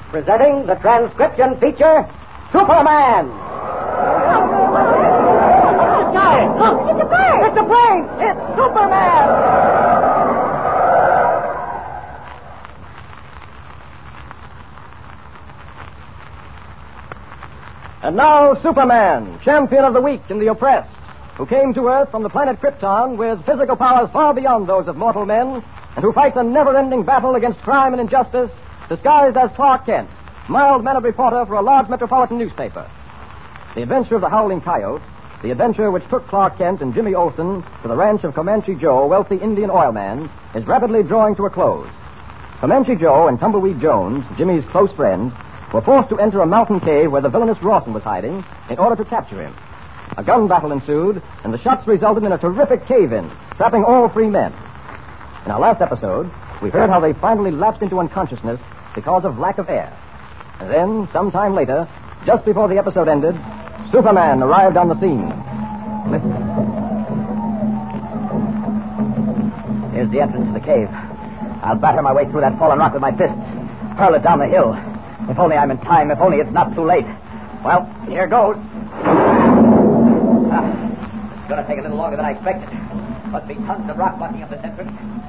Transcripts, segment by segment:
presenting the transcription feature, Superman. Guys, look! It's a bird! It's a plane! It's Superman! And now, Superman, champion of the weak and the oppressed, who came to Earth from the planet Krypton with physical powers far beyond those of mortal men, and who fights a never-ending battle against crime and injustice, disguised as Clark Kent, mild-mannered reporter for a large metropolitan newspaper. The adventure of the Howling Coyote, the adventure which took Clark Kent and Jimmy Olsen to the ranch of Comanche Joe, a wealthy Indian oilman, is rapidly drawing to a close. Comanche Joe and Tumbleweed Jones, Jimmy's close friend, were forced to enter a mountain cave where the villainous Rawson was hiding in order to capture him. A gun battle ensued, and the shots resulted in a terrific cave-in, trapping all three men. In our last episode, we heard how they finally lapsed into unconsciousness because of lack of air. And then, sometime later, just before the episode ended, Superman arrived on the scene. Listen. Here's the entrance to the cave. I'll batter my way through that fallen rock with my fists, hurl it down the hill. If only I'm in time, if only it's not too late. Well, here goes. It's going to take a little longer than I expected. Must be tons of rock blocking up this entrance.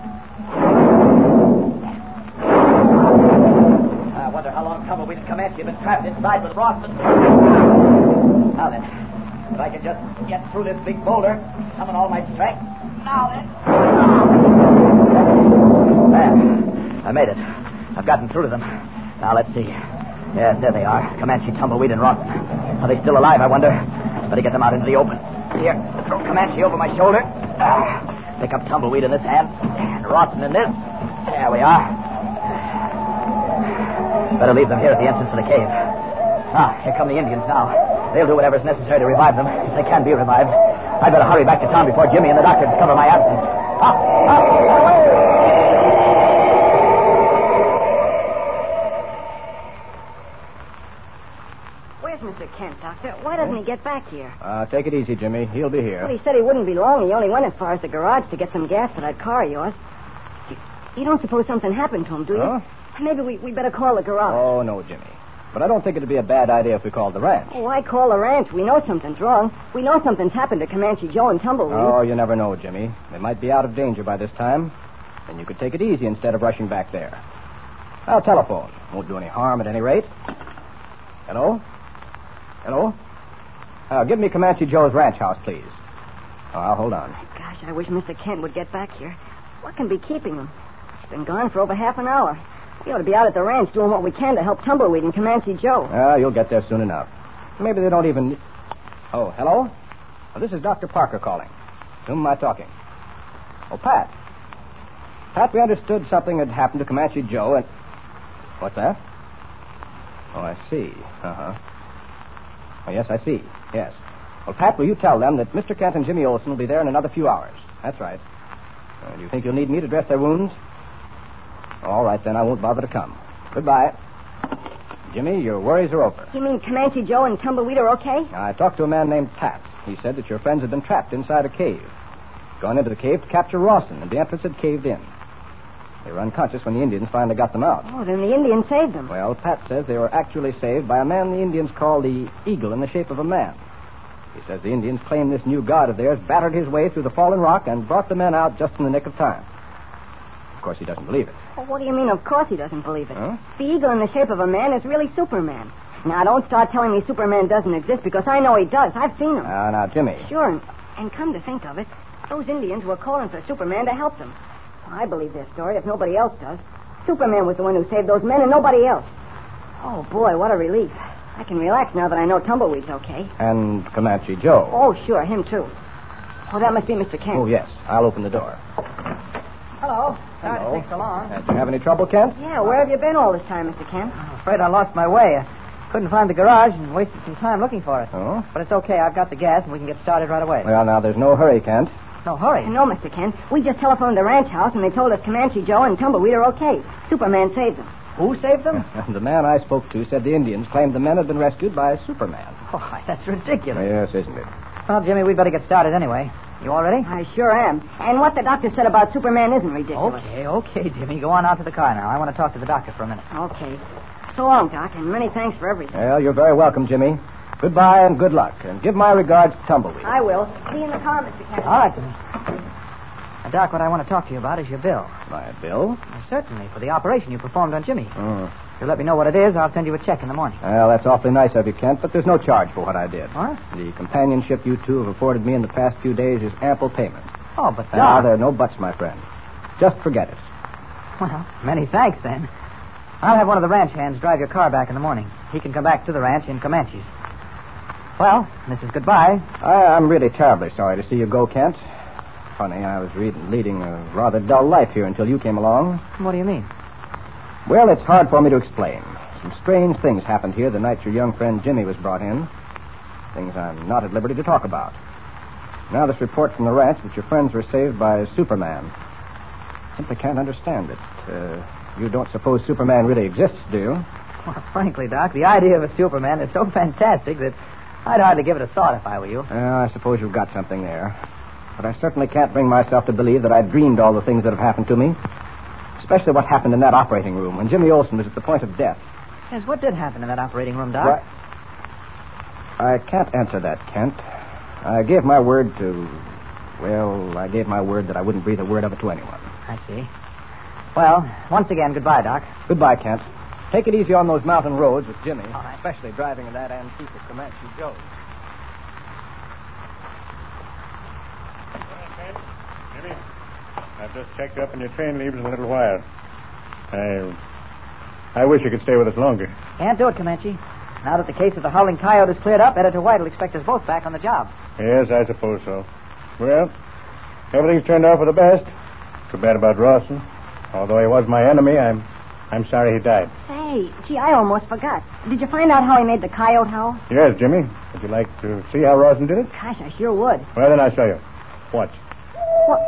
I wonder how long Tumbleweed and Comanche have been trapped inside with Rawson. Now then, if I can just get through this big boulder, summon all my strength. Now then. There. I made it. I've gotten through to them. Now, let's see. Yes, there they are. Comanche, Tumbleweed, and Rawson. Are they still alive, I wonder? Better get them out into the open. Here, throw Comanche over my shoulder. Pick up Tumbleweed in this hand, and Rawson in this. There we are. Better leave them here at the entrance to the cave. Here come the Indians now. They'll do whatever's necessary to revive them, if they can be revived. I'd better hurry back to town before Jimmy and the doctor discover my absence. Where's Mr. Kent, Doctor? Why doesn't he get back here? Take it easy, Jimmy. He'll be here. Well, he said he wouldn't be long. He only went as far as the garage to get some gas for that car of yours. You don't suppose something happened to him, do you? Huh? Maybe we better call the garage. Oh, no, Jimmy. But I don't think it'd be a bad idea if we called the ranch. Oh, why call the ranch? We know something's wrong. We know something's happened to Comanche Joe and Tumbleweed. Oh, you never know, Jimmy. They might be out of danger by this time. And you could take it easy instead of rushing back there. I'll telephone. Won't do any harm at any rate. Hello? Hello? Give me Comanche Joe's ranch house, please. Hold on. Gosh, I wish Mr. Kent would get back here. What can be keeping him? He's been gone for over half an hour. We ought to be out at the ranch doing what we can to help Tumbleweed and Comanche Joe. You'll get there soon enough. Maybe they don't even... Oh, hello? This is Dr. Parker calling. To whom am I talking? Oh, Pat. Pat, we understood something had happened to Comanche Joe and... What's that? Oh, I see. Oh, yes, I see. Yes. Well, Pat, will you tell them that Mr. Kent and Jimmy Olsen will be there in another few hours? That's right. Do you think you'll need me to dress their wounds? All right, then. I won't bother to come. Goodbye. Jimmy, your worries are over. You mean Comanche Joe and Tumbleweed are okay? I talked to a man named Pat. He said that your friends had been trapped inside a cave. Gone into the cave to capture Rawson, and the entrance had caved in. They were unconscious when the Indians finally got them out. Oh, then the Indians saved them. Well, Pat says they were actually saved by a man the Indians call the Eagle in the shape of a man. He says the Indians claimed this new god of theirs battered his way through the fallen rock and brought the men out just in the nick of time. Of course, he doesn't believe it. Well, what do you mean, of course he doesn't believe it? Huh? The eagle in the shape of a man is really Superman. Now, don't start telling me Superman doesn't exist, because I know he does. I've seen him. Now, Jimmy. Sure, and come to think of it, those Indians were calling for Superman to help them. Well, I believe their story if nobody else does. Superman was the one who saved those men and nobody else. Oh, boy, what a relief. I can relax now that I know Tumbleweed's okay. And Comanche Joe. Oh, sure, him too. Oh, that must be Mr. Kent. Oh, yes. I'll open the door. Hello. Sorry Hello. to take so long. Did you have any trouble, Kent? Yeah, where have you been all this time, Mr. Kent? I'm afraid I lost my way. I couldn't find the garage and wasted some time looking for it. Oh? But it's okay. I've got the gas and we can get started right away. Well, now, there's no hurry, Kent. No hurry. No, Mr. Kent. We just telephoned the ranch house and they told us Comanche Joe and Tumbleweed are okay. Superman saved them. Who saved them? The man I spoke to said the Indians claimed the men had been rescued by Superman. Why, that's ridiculous. Yes, isn't it? Well, Jimmy, we'd better get started anyway. You all ready? I sure am. And what the doctor said about Superman isn't ridiculous. Okay, Jimmy. Go on out to the car now. I want to talk to the doctor for a minute. Okay. So long, Doc, and many thanks for everything. Well, you're very welcome, Jimmy. Goodbye and good luck. And give my regards to Tumbleweed. I will. See you in the car, Mr. Kent. All right, Jimmy. Now, Doc, what I want to talk to you about is your bill. My bill? Well, certainly, for the operation you performed on Jimmy. Oh. If you'll let me know what it is, I'll send you a check in the morning. Well, that's awfully nice of you, Kent, but there's no charge for what I did. What? The companionship you two have afforded me in the past few days is ample payment. Oh, but Now, Doc... there are no buts, my friend. Just forget it. Well, many thanks, then. I'll have one of the ranch hands drive your car back in the morning. He can come back to the ranch in Comanches. Well, this is goodbye. I'm really terribly sorry to see you go, Kent. Funny, I was leading a rather dull life here until you came along. What do you mean? Well, it's hard for me to explain. Some strange things happened here the night your young friend Jimmy was brought in. Things I'm not at liberty to talk about. Now this report from the ranch that your friends were saved by Superman. Simply can't understand it. You don't suppose Superman really exists, do you? Well, frankly, Doc, the idea of a Superman is so fantastic that I'd hardly give it a thought if I were you. I suppose you've got something there. But I certainly can't bring myself to believe that I dreamed all the things that have happened to me. Especially what happened in that operating room when Jimmy Olsen was at the point of death. Yes, what did happen in that operating room, Doc? What? I can't answer that, Kent. I gave my word that I wouldn't breathe a word of it to anyone. I see. Well, once again, goodbye, Doc. Goodbye, Kent. Take it easy on those mountain roads with Jimmy, All right. especially driving in that antique of Comanche Joe's. Jimmy, I've just checked up and your train leaves in a little while. I wish you could stay with us longer. Can't do it, Comanche. Now that the case of the howling coyote is cleared up, Editor White will expect us both back on the job. Yes, I suppose so. Well, everything's turned out for the best. Too bad about Rawson. Although he was my enemy, I'm sorry he died. Say, gee, I almost forgot. Did you find out how he made the coyote howl? Yes, Jimmy. Would you like to see how Rawson did it? Gosh, I sure would. Well, then I'll show you. Watch. What?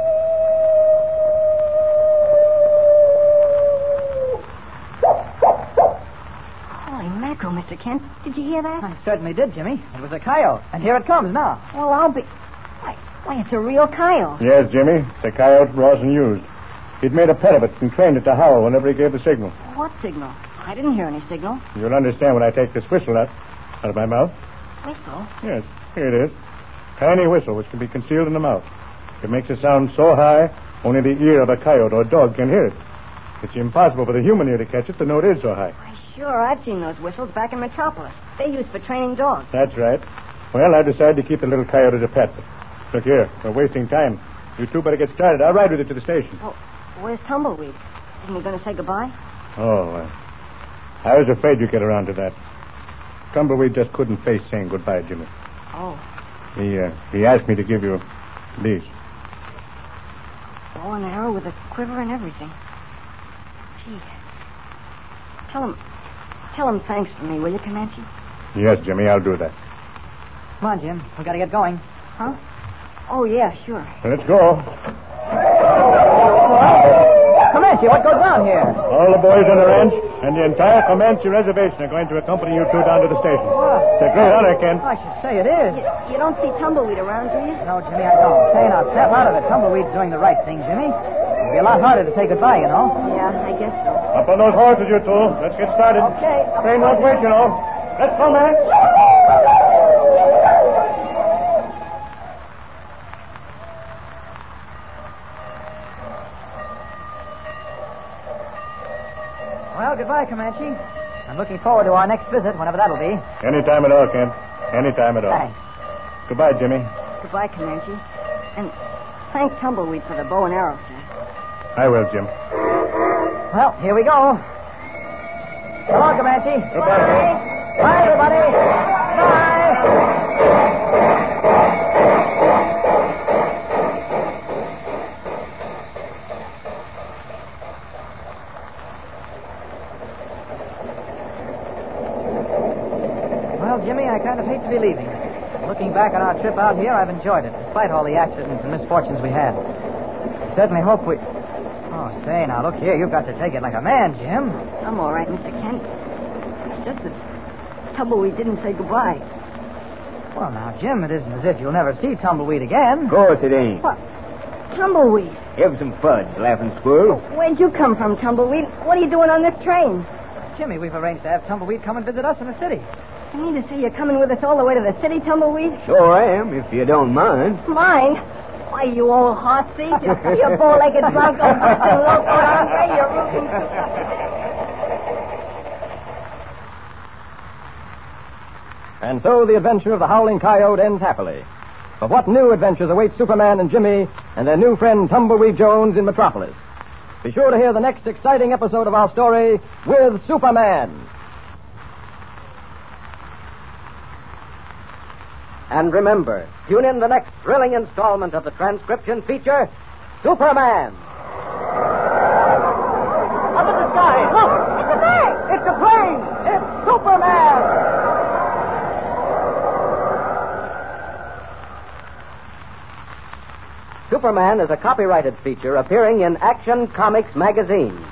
Holy mackerel, Mr. Kent. Did you hear that? I certainly did, Jimmy. It was a coyote, and here it comes now. Well, I'll be... Why, it's a real coyote. Yes, Jimmy. It's a coyote Rawson used. He'd made a pet of it and trained it to howl whenever he gave the signal. What signal? I didn't hear any signal. You'll understand when I take this whistle out of my mouth. Whistle? Yes, here it is. Tiny whistle which can be concealed in the mouth. It makes a sound so high, only the ear of a coyote or dog can hear it. It's impossible for the human ear to catch it, the note is so high. Why, sure, I've seen those whistles back in Metropolis. They're used for training dogs. That's right. Well, I decided to keep the little coyote as a pet. Look here, we're wasting time. You two better get started. I'll ride with you to the station. Oh, where's Tumbleweed? Isn't he going to say goodbye? Oh, I was afraid you'd get around to that. Tumbleweed just couldn't face saying goodbye, Jimmy. Oh. He asked me to give you these. Bow and arrow with a quiver and everything. Gee. Tell him thanks for me, will you, Comanche? Yes, Jimmy, I'll do that. Come on, Jim. We got to get going. Huh? Oh, yeah, sure. Let's go. Comanche, what goes on here? All the boys on the ranch and the entire Comanche reservation are going to accompany you two down to the station. What? It's a great honor, Kent. I should say it is. You don't see Tumbleweed around, do you? No, Jimmy, I don't. Say, now, step out of it. Tumbleweed's doing the right thing, Jimmy. It'd be a lot harder to say goodbye, you know. Yeah, I guess so. Up on those horses, you two. Let's get started. Okay. Train won't wait, you know. Let's go, man. Well, goodbye, Comanche. I'm looking forward to our next visit, whenever that'll be. Any time at all, Kent. Any time at all. Thanks. Goodbye, Jimmy. Goodbye, Comanche. And thank Tumbleweed for the bow and arrow, sir. I will, Jim. Well, here we go. So long, Comanche. Goodbye. Bye, everybody. Bye. Well, Jimmy, I kind of hate to be leaving. Looking back on our trip out here, I've enjoyed it, despite all the accidents and misfortunes we had. I certainly hope we... Oh, say, now, look here. You've got to take it like a man, Jim. I'm all right, Mr. Kent. It's just that Tumbleweed didn't say goodbye. Well, now, Jim, it isn't as if you'll never see Tumbleweed again. Of course it ain't. What? Tumbleweed? Have some fun, laughing squirrel. Where'd you come from, Tumbleweed? What are you doing on this train? Jimmy, we've arranged to have Tumbleweed come and visit us in the city. You mean to say you're coming with us all the way to the city, Tumbleweed? Sure am, if you don't mind. Mine? Why, you old horse thief. You bow-legged bronco busting loco hombre. You're rooting. And so the adventure of the Howling Coyote ends happily. But what new adventures await Superman and Jimmy and their new friend Tumbleweed Jones in Metropolis? Be sure to hear the next exciting episode of our story with Superman. And remember, tune in the next thrilling installment of the transcription feature, Superman. Up in the sky, look! It's a bird! It's a plane! It's Superman! Superman is a copyrighted feature appearing in Action Comics magazine.